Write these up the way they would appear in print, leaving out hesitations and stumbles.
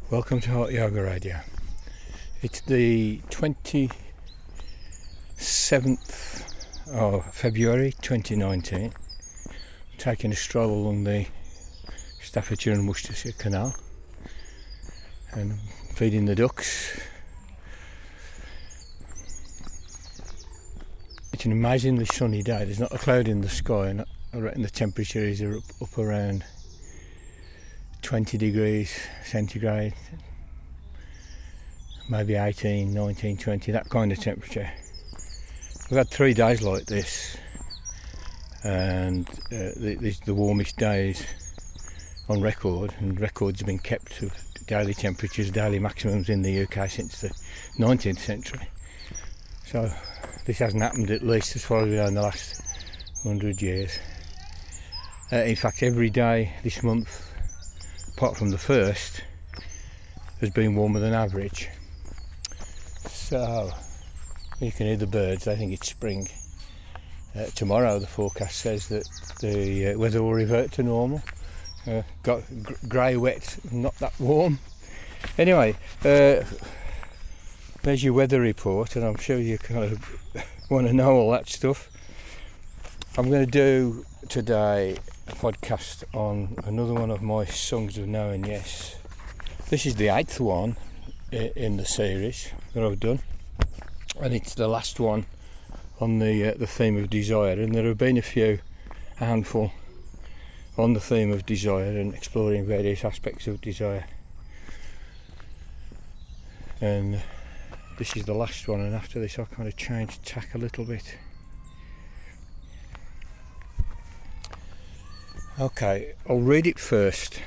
Welcome to Hot Yoga Radio. It's the 27th of February 2019. Taking a stroll along the Staffordshire and Worcestershire Canal and feeding the ducks. It's an amazingly sunny day. There's not a cloud in the sky, and I reckon the temperature is up around 20 degrees centigrade, maybe 18, 19, 20, that kind of temperature. We've had 3 days like this, and these are the warmest days on record, and records have been kept of daily temperatures, daily maximums in the UK since the 19th century. So this hasn't happened, at least as far as we know, in the last 100 years. In fact, every day this month, apart from the first, has been warmer than average. So you can hear the birds. I think it's spring. Tomorrow the forecast says that the weather will revert to normal. Got grey, wet, not that warm. Anyway, there's your weather report, and I'm sure you kind of want to know all that stuff. I'm going to do today a podcast on another one of my songs of now and yes. This is the 8th one in the series that I've done, and it's the last one on the theme of desire, and there have been a handful on the theme of desire and exploring various aspects of desire, and this is the last one, and after this I'll kind of change tack a little bit. Okay, I'll read it first.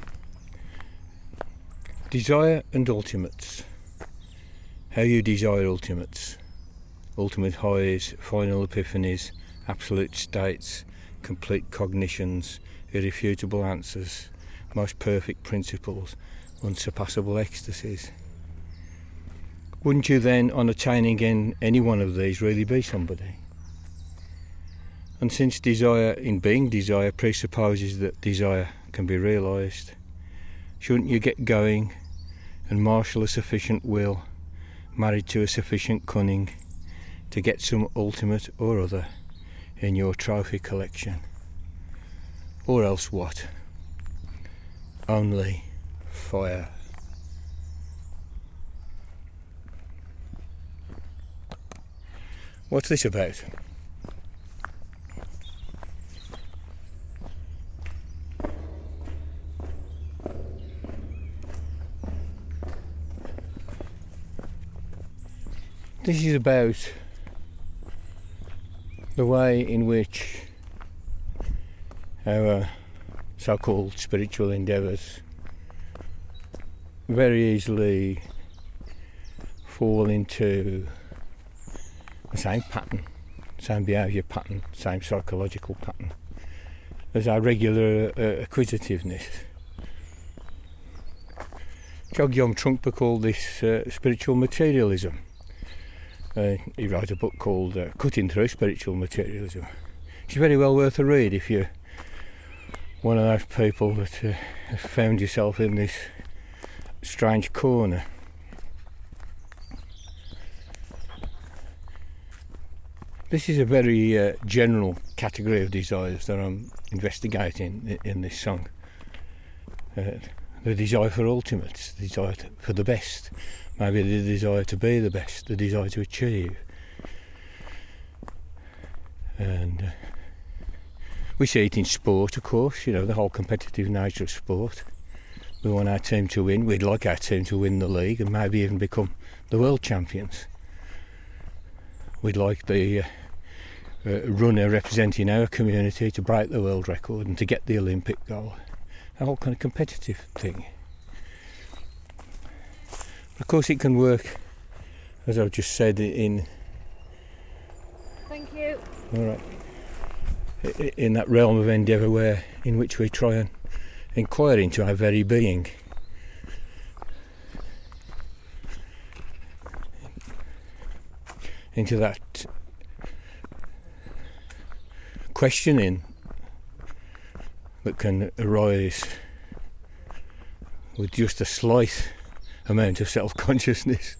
Desire and ultimates. How you desire ultimates. Ultimate highs, final epiphanies, absolute states, complete cognitions, irrefutable answers, most perfect principles, unsurpassable ecstasies. Wouldn't you then, on attaining any one of these, really be somebody? And since desire, in being desire, presupposes that desire can be realised, shouldn't you get going and marshal a sufficient will, married to a sufficient cunning, to get some ultimate or other in your trophy collection? Or else what? Only fire. What's this about? This is about the way in which our so-called spiritual endeavours very easily fall into the same pattern, same behaviour pattern, same psychological pattern as our regular acquisitiveness. Chogyam Trungpa called this spiritual materialism. He wrote a book called Cutting Through Spiritual Materialism. It's very well worth a read if you're one of those people that have found yourself in this strange corner. This is a very general category of desires that I'm investigating in this song. The desire for ultimates, the desire for the best, maybe the desire to be the best, the desire to achieve. And we see it in sport, of course, the whole competitive nature of sport. We want our team to win, we'd like our team to win the league and maybe even become the world champions. We'd like the runner representing our community to break the world record and to get the Olympic gold. A whole kind of competitive thing. Of course it can work, as I've just said, in... Thank you. All right. In that realm of endeavour in which we try and inquire into our very being. Into that questioning that can arise with just a slight amount of self-consciousness,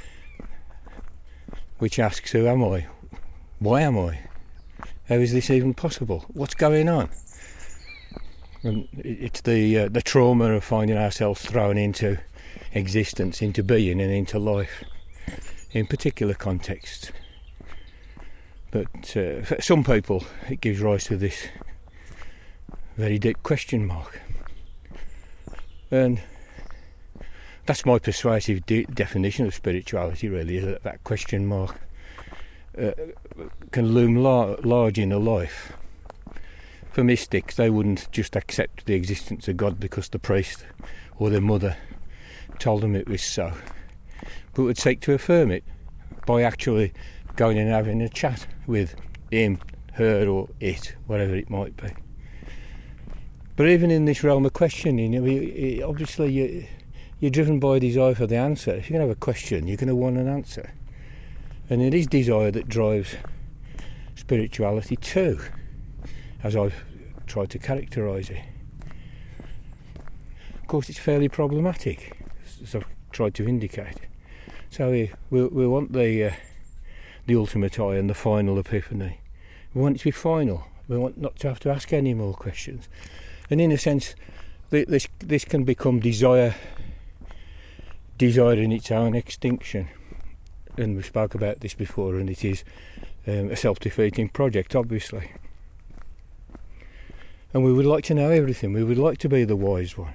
which asks, who am I? Why am I? How is this even possible? What's going on? And it's the trauma of finding ourselves thrown into existence, into being and into life in particular contexts. But for some people it gives rise to this very deep question mark. And that's my persuasive definition of spirituality, really, is that question mark can loom large in a life. For mystics, they wouldn't just accept the existence of God because the priest or their mother told them it was so, but would seek to affirm it by actually going and having a chat with him, her or it, whatever it might be. But even in this realm of questioning, obviously you're driven by a desire for the answer. If you're going to have a question, you're going to want an answer. And it is desire that drives spirituality too, as I've tried to characterise it. Of course, it's fairly problematic, as I've tried to indicate. So we want the ultimate I and the final epiphany. We want it to be final. We want not to have to ask any more questions. And in a sense, this can become desire in its own extinction. And we spoke about this before, and it is a self-defeating project, obviously. And we would like to know everything. We would like to be the wise one.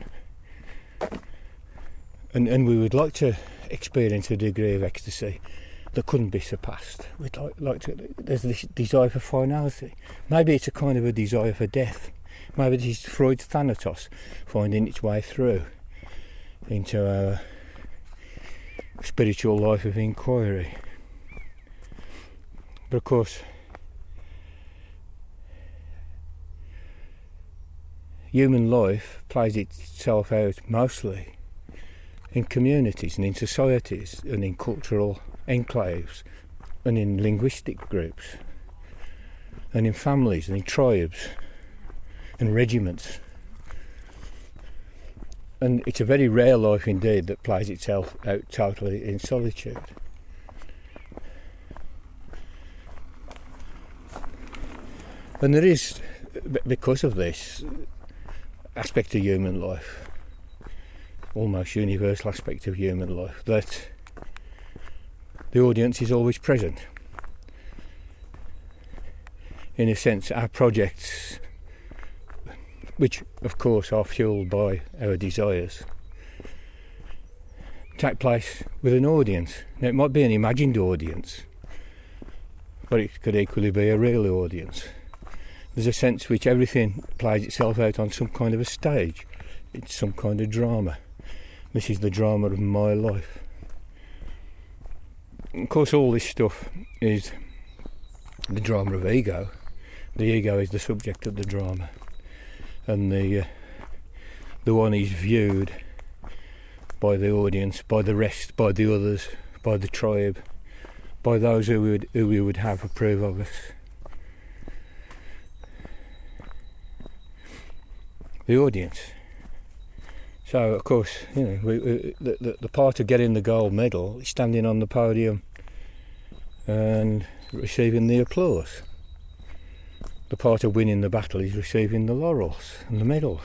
And we would like to experience a degree of ecstasy that couldn't be surpassed. We'd like to. There's this desire for finality. Maybe it's a kind of a desire for death. Maybe it is Freud's Thanatos finding its way through into our spiritual life of inquiry. But of course, human life plays itself out mostly in communities and in societies and in cultural enclaves and in linguistic groups and in families and in tribes and regiments. And it's a very rare life indeed that plays itself out totally in solitude. And there is, because of this aspect of human life, almost universal aspect of human life, that the audience is always present. In a sense, our projects, which of course are fueled by our desires, take place with an audience. Now, it might be an imagined audience, but it could equally be a real audience. There's a sense which everything plays itself out on some kind of a stage. It's some kind of drama. This is the drama of my life. Of course, all this stuff is the drama of ego. The ego is the subject of the drama, and the one is viewed by the audience, by the rest, by the others, by the tribe, by those who we would have approve of us. The audience. So, of course, the part of getting the gold medal is standing on the podium and receiving the applause. The part of winning the battle is receiving the laurels and the medals.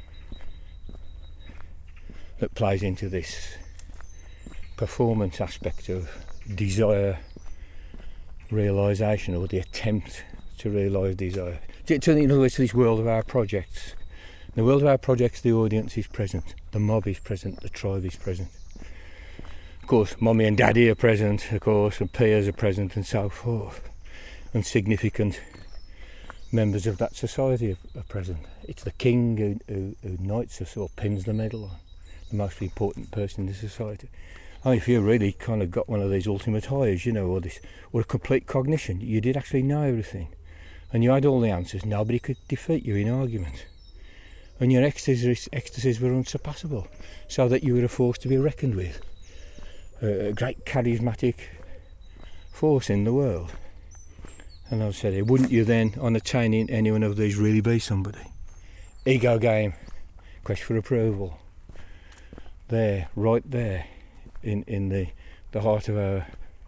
That plays into this performance aspect of desire realisation, or the attempt to realise desire. In other words, to this world of our projects. In the world of our projects, the audience is present, the mob is present, the tribe is present. Of course, Mummy and Daddy are present, of course, and peers are present, and so forth. And significant members of that society are present. It's the king who knights us or pins the medal on, the most important person in the society. I mean, if you really kind of got one of these ultimate highs, or a complete cognition, you did actually know everything, and you had all the answers, nobody could defeat you in argument. And your ecstasies were unsurpassable, so that you were a force to be reckoned with, a great charismatic force in the world. And I said, wouldn't you then, on attaining any one of these, really be somebody? Ego game, quest for approval. there, right there, in the heart of our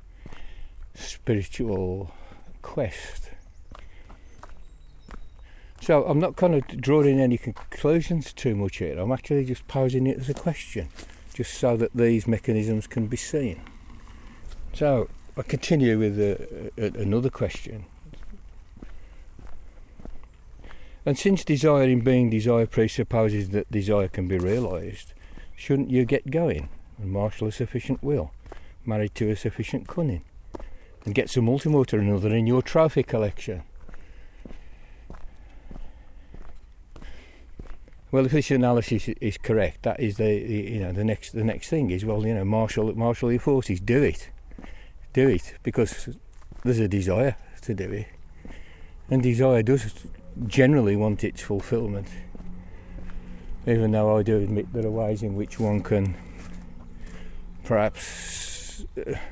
spiritual quest. So I'm not kind of drawing any conclusions too much here. I'm actually just posing it as a question, just so that these mechanisms can be seen. So I continue with another question. And since desire in being desire presupposes that desire can be realised, shouldn't you get going and marshal a sufficient will, married to a sufficient cunning, and get some ultimate or another in your trophy collection? Well, if this analysis is correct, that is the next thing is, well, marshal your forces, do it, because there's a desire to do it, and desire does generally want its fulfilment. Even though I do admit there are ways in which one can perhaps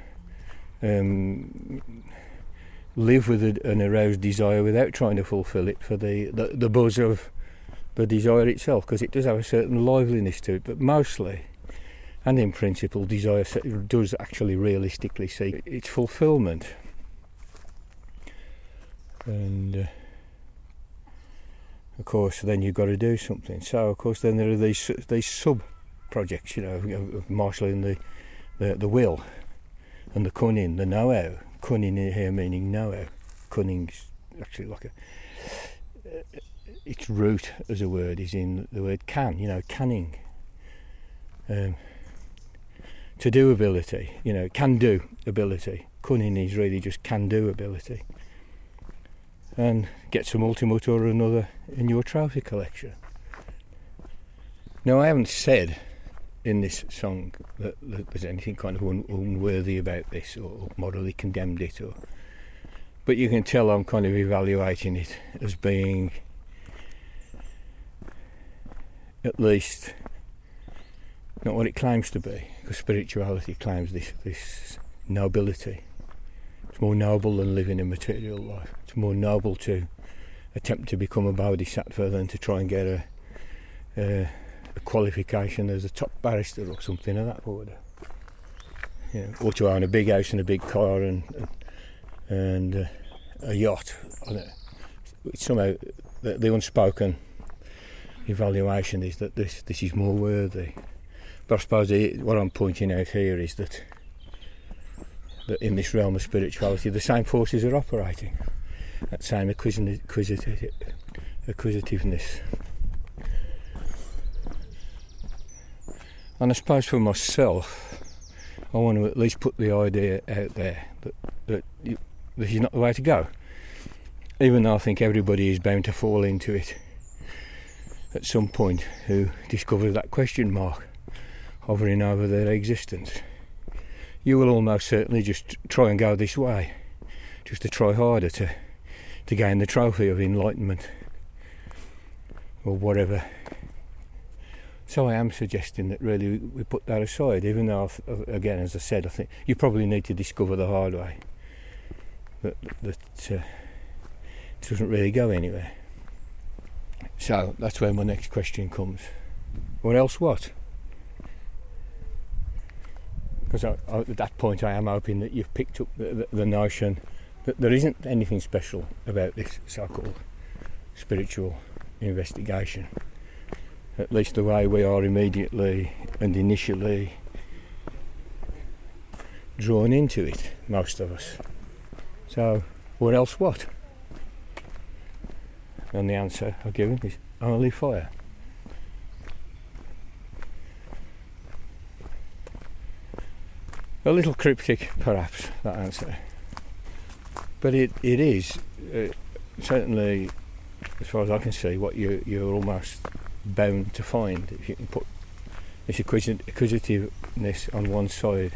live with an aroused desire without trying to fulfil it for the buzz of the desire itself, because it does have a certain liveliness to it, but mostly, and in principle, desire does actually realistically seek its fulfilment. And of course then you've got to do something. So of course then there are these sub-projects, of marshalling the will and the cunning, the know-how. Cunning here meaning know-how. Cunning's actually like its root as a word is in the word canning. To do ability, can do ability. Cunning is really just can do ability. And get some ultimate or another in your trophy collection. Now, I haven't said in this song that there's anything kind of unworthy about this or morally condemned it, but you can tell I'm kind of evaluating it as being at least not what it claims to be, because spirituality claims this nobility. It's more noble than living a material life. It's more noble to attempt to become a bodhisattva than to try and get a qualification as a top barrister or something of that order. Or to own a big house and a big car and a yacht. Somehow the unspoken evaluation is that this is more worthy. But I suppose what I'm pointing out here is that in this realm of spirituality the same forces are operating, that same acquisitiveness. And I suppose for myself I want to at least put the idea out there that this is not the way to go, even though I think everybody is bound to fall into it at some point who discovers that question mark hovering over their existence. You will almost certainly just try and go this way, just to try harder to gain the trophy of enlightenment or whatever. So I am suggesting that really we put that aside, even though, again, as I said, I think you probably need to discover the hard way that it doesn't really go anywhere. So that's where my next question comes. What else what? Because at that point I am hoping that you've picked up the notion that there isn't anything special about this so-called spiritual investigation. At least the way we are immediately and initially drawn into it, most of us. So, what else what? And the answer I've given is only fire. A little cryptic, perhaps, that answer. But it is, certainly, as far as I can see, what you're almost bound to find if you can put this acquisitiveness on one side,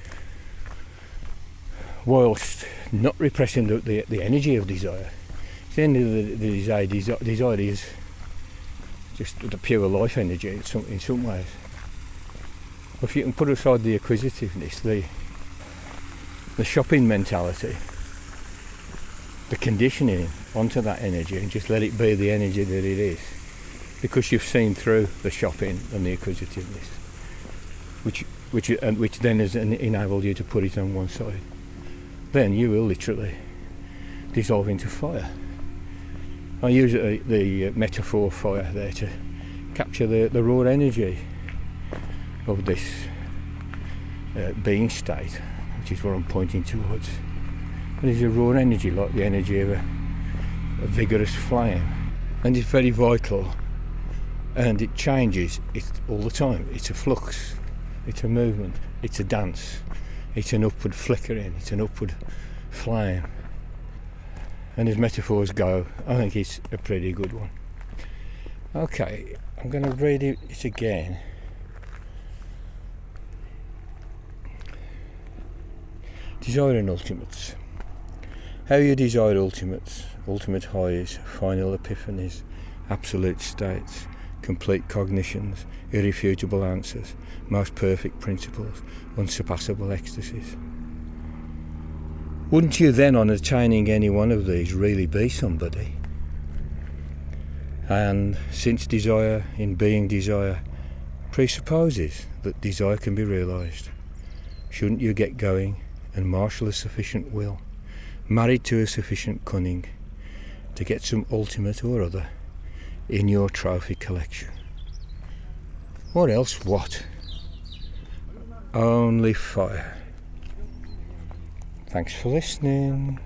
whilst not repressing the energy of desire. At the end of the day, desire is just the pure life energy in some ways. If you can put aside the acquisitiveness, the shopping mentality, the conditioning onto that energy, and just let it be the energy that it is, because you've seen through the shopping and the acquisitiveness, which then has enabled you to put it on one side. Then you will literally dissolve into fire. I use the metaphor fire there to capture the raw energy of this being state, which is what I'm pointing towards. And it's a raw energy, like the energy of a vigorous flame, and it's very vital, and it changes all the time. It's a flux, it's a movement, it's a dance, it's an upward flickering, it's an upward flame. And as metaphors go, I think it's a pretty good one. Okay, I'm going to read it again. Desire and ultimates. How you desire ultimates, ultimate highs, final epiphanies, absolute states, complete cognitions, irrefutable answers, most perfect principles, unsurpassable ecstasies. Wouldn't you then, on attaining any one of these, really be somebody? And since desire in being desire presupposes that desire can be realised, shouldn't you get going and marshal a sufficient will, married to a sufficient cunning, to get some ultimate or other in your trophy collection? What else what? Only fire. Thanks for listening.